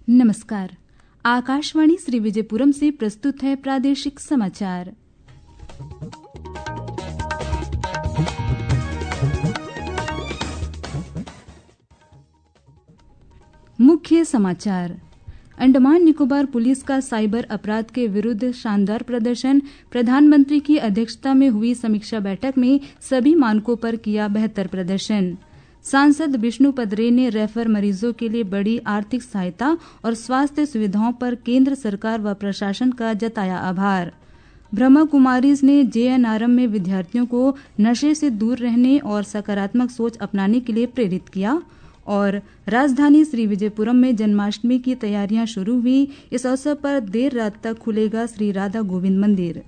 नमस्कार। आकाशवाणी श्री विजयपुरम से प्रस्तुत है प्रादेशिक समाचार। मुख्य समाचार। अंडमान निकोबार पुलिस का साइबर अपराध के विरुद्ध शानदार प्रदर्शन। प्रधानमंत्री की अध्यक्षता में हुई समीक्षा बैठक में सभी मानकों पर किया बेहतर प्रदर्शन। सांसद विष्णुपद रे ने रेफर मरीजों के लिए बड़ी आर्थिक सहायता और स्वास्थ्य सुविधाओं पर केंद्र सरकार व प्रशासन का जताया आभार। ब्रह्मा कुमारीज ने जेएनआरएम में विद्यार्थियों को नशे से दूर रहने और सकारात्मक सोच अपनाने के लिए प्रेरित किया। और राजधानी श्री विजयपुरम में जन्माष्टमी की तैयारियां शुरू हुई। इस अवसर पर देर रात तक खुलेगा श्री राधा गोविंद मंदिर।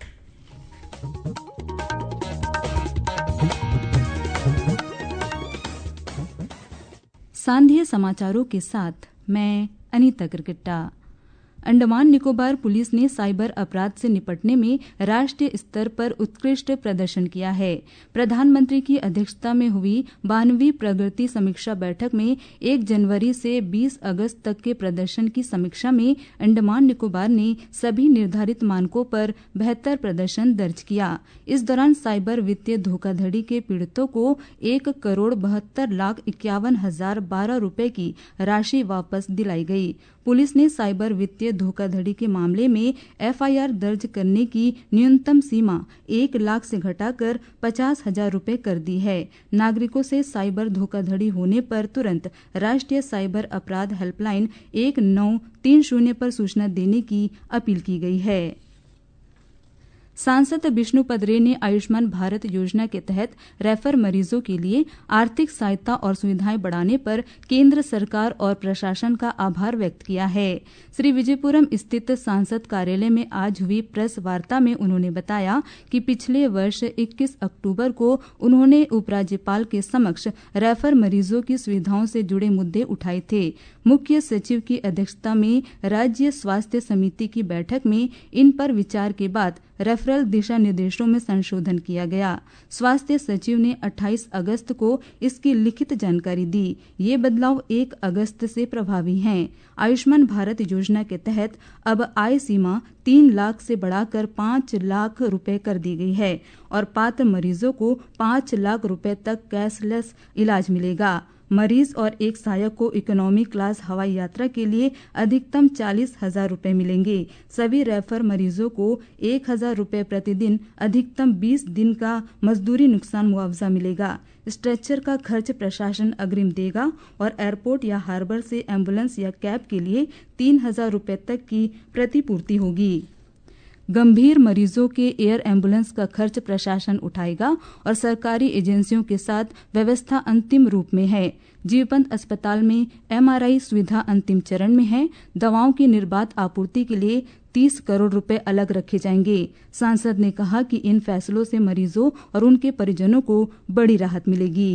सांध्य समाचारों के साथ मैं अनीता किरकिट्टा। अंडमान निकोबार पुलिस ने साइबर अपराध से निपटने में राष्ट्रीय स्तर पर उत्कृष्ट प्रदर्शन किया है। प्रधानमंत्री की अध्यक्षता में हुई 92वीं प्रगति समीक्षा बैठक में 1 जनवरी से 20 अगस्त तक के प्रदर्शन की समीक्षा में अंडमान निकोबार ने सभी निर्धारित मानकों पर बेहतर प्रदर्शन दर्ज किया। इस दौरान साइबर वित्तीय धोखाधड़ी के पीड़ितों को 1,72,51,012 रुपए की राशि वापस दिलाई गई। पुलिस ने साइबर वित्तीय धोखाधड़ी के मामले में एफआईआर दर्ज करने की न्यूनतम सीमा 1 लाख से घटाकर 50,000 रुपए कर दी है। नागरिकों से साइबर धोखाधड़ी होने पर तुरंत राष्ट्रीय साइबर अपराध हेल्पलाइन 1930 पर सूचना देने की अपील की गई है। सांसद विष्णुपद रे ने आयुष्मान भारत योजना के तहत रेफर मरीजों के लिए आर्थिक सहायता और सुविधाएं बढ़ाने पर केंद्र सरकार और प्रशासन का आभार व्यक्त किया है। श्री विजयपुरम स्थित सांसद कार्यालय में आज हुई प्रेस वार्ता में उन्होंने बताया कि पिछले वर्ष 21 अक्टूबर को उन्होंने उपराज्यपाल के समक्ष रेफर मरीजों की सुविधाओं से जुड़े मुद्दे उठाए थे। मुख्य सचिव की अध्यक्षता में राज्य स्वास्थ्य समिति की बैठक में इन पर विचार के बाद रेफरल दिशा निर्देशों में संशोधन किया गया। स्वास्थ्य सचिव ने 28 अगस्त को इसकी लिखित जानकारी दी। ये बदलाव 1 अगस्त से प्रभावी हैं। आयुष्मान भारत योजना के तहत अब आय सीमा 3 लाख से बढ़ाकर 5 लाख रुपए कर दी गई है और पात्र मरीजों को 5 लाख रुपए तक कैशलेस इलाज मिलेगा। मरीज और एक सहायक को इकोनॉमी क्लास हवाई यात्रा के लिए अधिकतम 40,000 रुपए मिलेंगे। सभी रेफर मरीजों को 1,000 रुपए प्रतिदिन, अधिकतम 20 दिन का मजदूरी नुकसान मुआवजा मिलेगा। स्ट्रेचर का खर्च प्रशासन अग्रिम देगा और एयरपोर्ट या हार्बर से एम्बुलेंस या कैब के लिए 3,000 रुपए तक की प्रतिपूर्ति होगी। गंभीर मरीजों के एयर एम्बुलेंस का खर्च प्रशासन उठाएगा और सरकारी एजेंसियों के साथ व्यवस्था अंतिम रूप में है। जीवंत अस्पताल में एमआरआई सुविधा अंतिम चरण में है। दवाओं की निर्बाध आपूर्ति के लिए 30 करोड़ रुपए अलग रखे जाएंगे। सांसद ने कहा कि इन फैसलों से मरीजों और उनके परिजनों को बड़ी राहत मिलेगी।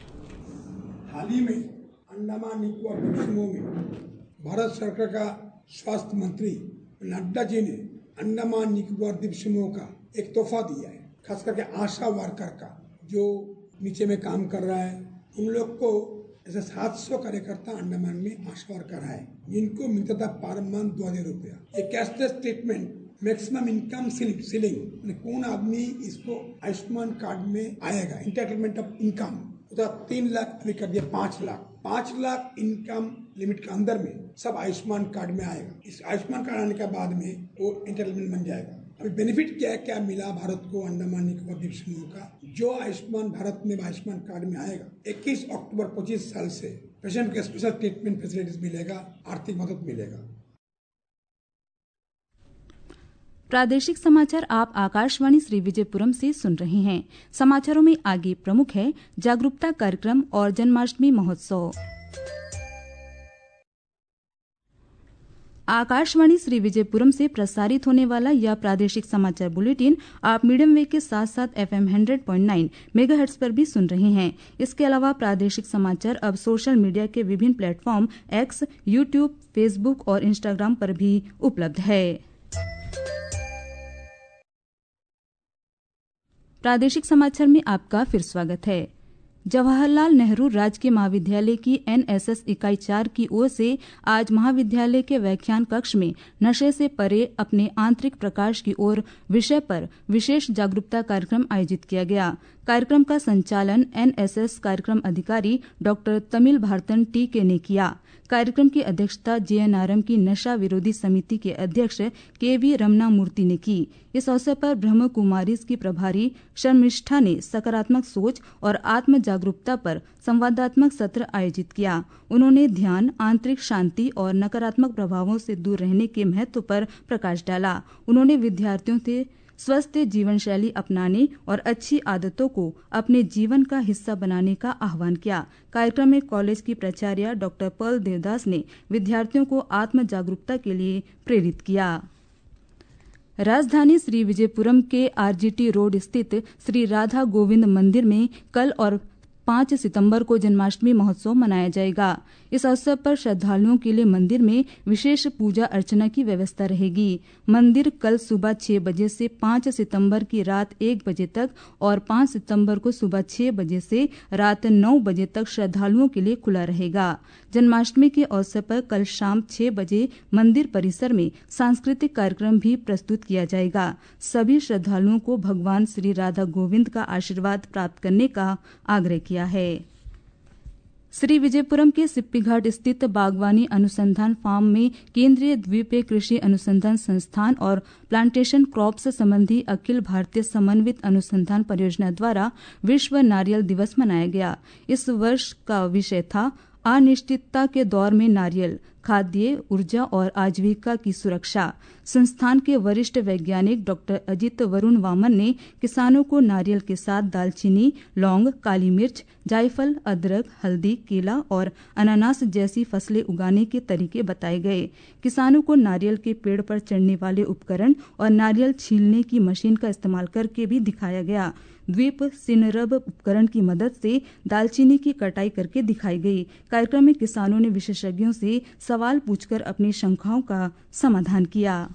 हाल ही में अंडमान निकोबार द्वीप समूह में भारत सरकार का स्वास्थ्य मंत्री नड्डा जी ने अंडमान निकोबार द्वीप समूह का एक तोहफा दिया है। खास करके आशा वर्कर का जो नीचे में काम कर रहा है, उन लोग को ऐसे 700 कार्यकर्ता अंडमान में आशा वर्कर है, जिनको मिलता था पर मंथ 2,000 रुपया। ये cashless treatment, maximum income ceiling, कौन आदमी इसको आयुष्मान कार्ड में आएगा, इंटाइटलमेंट ऑफ इनकम 3 लाख अभी कर दिया 5 लाख। 5 लाख इनकम लिमिट के अंदर में सब आयुष्मान कार्ड में आएगा। इस आयुष्मान कार्ड आने के बाद में वो इंटाइटलमेंट बन जाएगा। अभी बेनिफिट क्या मिला भारत को अंडमान निकोबार द्वीप समूह का, जो आयुष्मान भारत में आयुष्मान कार्ड में आएगा 21 अक्टूबर 25 साल से पेशेंट को स्पेशल ट्रीटमेंट फैसिलिटीज मिलेगा, आर्थिक मदद मिलेगा। प्रादेशिक समाचार आप आकाशवाणी श्री विजयपुरम से सुन रहे हैं। समाचारों में आगे प्रमुख है जागरूकता कार्यक्रम और जन्माष्टमी महोत्सव। आकाशवाणी श्री विजयपुरम से प्रसारित होने वाला यह प्रादेशिक समाचार बुलेटिन आप मीडियम वेव के साथ साथ FM 100.9 मेगाहर्ट्ज पर भी सुन रहे हैं। इसके अलावा प्रादेशिक समाचार अब सोशल मीडिया के विभिन्न प्लेटफॉर्म एक्स, यूट्यूब, फेसबुक और इंस्टाग्राम पर भी उपलब्ध है। प्रादेशिक समाचार में आपका फिर स्वागत है। जवाहरलाल नेहरू राजकीय महाविद्यालय की NSS इकाई 4 की ओर से आज महाविद्यालय के व्याख्यान कक्ष में नशे से परे अपने आंतरिक प्रकाश की ओर विषय पर विशेष जागरूकता कार्यक्रम आयोजित किया गया। कार्यक्रम का संचालन NSS कार्यक्रम अधिकारी डॉक्टर तमिल भारतन TK ने किया। कार्यक्रम की अध्यक्षता JNRM की नशा विरोधी समिति के अध्यक्ष KV रमना मूर्ति ने की। इस अवसर पर ब्रह्म कुमारीज की प्रभारी शर्मिष्ठा ने सकारात्मक सोच और आत्म जागरूकता पर संवादात्मक सत्र आयोजित किया। उन्होंने ध्यान, आंतरिक शांति और नकारात्मक प्रभावों से दूर रहने के महत्व पर प्रकाश डाला। उन्होंने विद्यार्थियों से स्वस्थ जीवन शैली अपनाने और अच्छी आदतों को अपने जीवन का हिस्सा बनाने का आह्वान किया। कार्यक्रम में कॉलेज की प्राचार्य डॉक्टर पर्ल देवदास ने विद्यार्थियों को आत्म जागरूकता के लिए प्रेरित किया। राजधानी श्री विजयपुरम के RGT रोड स्थित श्री राधा गोविंद मंदिर में कल और 5 सितंबर को जन्माष्टमी महोत्सव मनाया जाएगा। इस अवसर पर श्रद्धालुओं के लिए मंदिर में विशेष पूजा अर्चना की व्यवस्था रहेगी। मंदिर कल सुबह 6 बजे से 5 सितंबर की रात 1 बजे तक और 5 सितंबर को सुबह 6 बजे से रात 9 बजे तक श्रद्धालुओं के लिए खुला रहेगा। जन्माष्टमी के अवसर पर कल शाम 6 बजे मंदिर परिसर में सांस्कृतिक कार्यक्रम भी प्रस्तुत किया जाएगा। सभी श्रद्धालुओं को भगवान श्री राधा गोविंद का आशीर्वाद प्राप्त करने का आग्रह किया है। श्री विजयपुरम के सिप्पीघाट स्थित बागवानी अनुसंधान फार्म में केंद्रीय द्वीपीय कृषि अनुसंधान संस्थान और प्लांटेशन क्रॉप्स संबंधी अखिल भारतीय समन्वित अनुसंधान परियोजना द्वारा विश्व नारियल दिवस मनाया गया। इस वर्ष का विषय था अनिश्चितता के दौर में नारियल, खाद्य, ऊर्जा और आजीविका की सुरक्षा। संस्थान के वरिष्ठ वैज्ञानिक डॉक्टर अजित वरुण वामन ने किसानों को नारियल के साथ दालचीनी, लौंग, काली मिर्च, जायफल, अदरक, हल्दी, केला और अनानास जैसी फसलें उगाने के तरीके बताए गए। किसानों को नारियल के पेड़ पर चढ़ने वाले उपकरण और नारियल छीलने की मशीन का इस्तेमाल करके भी दिखाया गया। द्वीप सिनरब उपकरण की मदद से दालचीनी की कटाई करके दिखाई गई। कार्यक्रम में किसानों ने विशेषज्ञों से सवाल पूछकर अपनी शंकाओं का समाधान किया।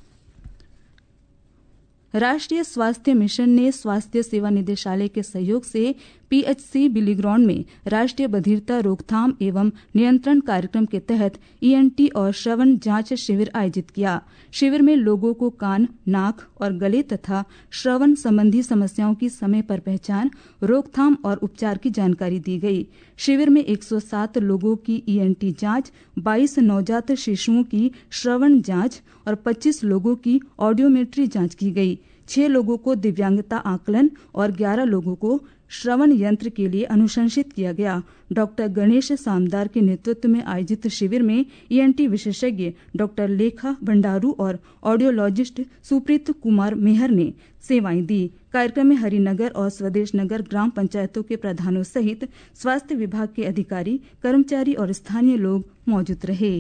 राष्ट्रीय स्वास्थ्य मिशन ने स्वास्थ्य सेवा निदेशालय के सहयोग से PHC बिलीग्राउंड में राष्ट्रीय बधिरता रोकथाम एवं नियंत्रण कार्यक्रम के तहत ENT और श्रवण जांच शिविर आयोजित किया। शिविर में लोगों को कान, नाक और गले तथा श्रवण संबंधी समस्याओं की समय पर पहचान, रोकथाम और उपचार की जानकारी दी गई। शिविर में 107 लोगों की ENT जांच, 22 नवजात शिशुओं की श्रवण जांच और 25 लोगों की ऑडियोमेट्री जांच की गई। 6 लोगों को दिव्यांगता आकलन और 11 लोगों को श्रवण यंत्र के लिए अनुशंसित किया गया। डॉक्टर गणेश सामदार के नेतृत्व में आयोजित शिविर में ENT विशेषज्ञ डॉक्टर लेखा भंडारू और ऑडियोलॉजिस्ट सुप्रीत कुमार मेहर ने सेवाएं दी। कार्यक्रम में हरिनगर और स्वदेश नगर ग्राम पंचायतों के प्रधानों सहित स्वास्थ्य विभाग के अधिकारी, कर्मचारी और स्थानीय लोग मौजूद रहे।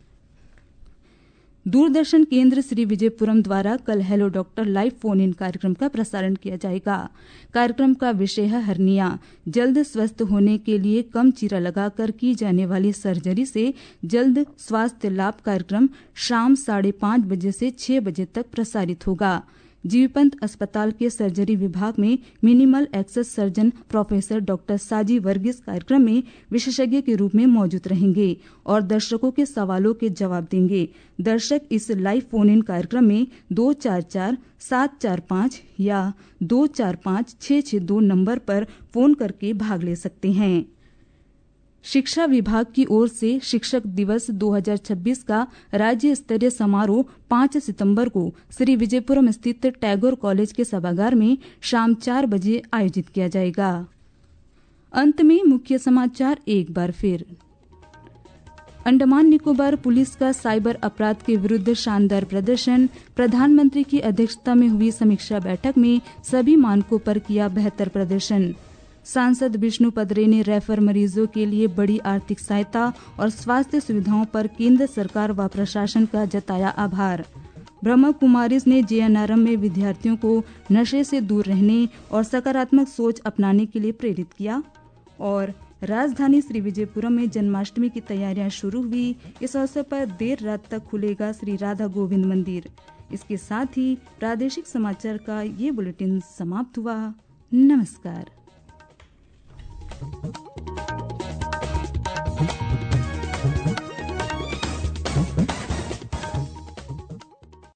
दूरदर्शन केंद्र श्री विजयपुरम द्वारा कल hello doctor live phone in कार्यक्रम का प्रसारण किया जाएगा। कार्यक्रम का विषय है हर्निया। जल्द स्वस्थ होने के लिए कम चीरा लगाकर की जाने वाली सर्जरी से जल्द स्वास्थ्य लाभ कार्यक्रम शाम 5:30 बजे से 6 बजे तक प्रसारित होगा। जीवीपंत अस्पताल के सर्जरी विभाग में minimal access surgeon professor doctor Saji Varghese कार्यक्रम में विशेषज्ञ के रूप में मौजूद रहेंगे और दर्शकों के सवालों के जवाब देंगे। दर्शक इस लाइव फोन इन कार्यक्रम में 244-745 या 245-662 नंबर पर फोन करके भाग ले सकते हैं। शिक्षा विभाग की ओर से शिक्षक दिवस 2026 का राज्य स्तरीय समारोह 5 सितंबर को श्री विजयपुरम स्थित टैगोर कॉलेज के सभागार में शाम 4 बजे आयोजित किया जाएगा। अंत में मुख्य समाचार एक बार फिर। अंडमान निकोबार पुलिस का साइबर अपराध के विरुद्ध शानदार प्रदर्शन। प्रधानमंत्री की अध्यक्षता में हुई समीक्षा बैठक में सभी मानकों पर किया बेहतर प्रदर्शन। सांसद विष्णु पदरे ने रेफर मरीजों के लिए बड़ी आर्थिक सहायता और स्वास्थ्य सुविधाओं पर केंद्र सरकार व प्रशासन का जताया आभार। ब्रह्म कुमारीज ने JNRM में विद्यार्थियों को नशे से दूर रहने और सकारात्मक सोच अपनाने के लिए प्रेरित किया। और राजधानी श्री विजयपुरम में जन्माष्टमी की तैयारियां शुरू हुई। इस अवसर पर देर रात तक खुलेगा श्री राधा गोविंद मंदिर। इसके साथ ही प्रादेशिक समाचार का ये बुलेटिन समाप्त हुआ। नमस्कार।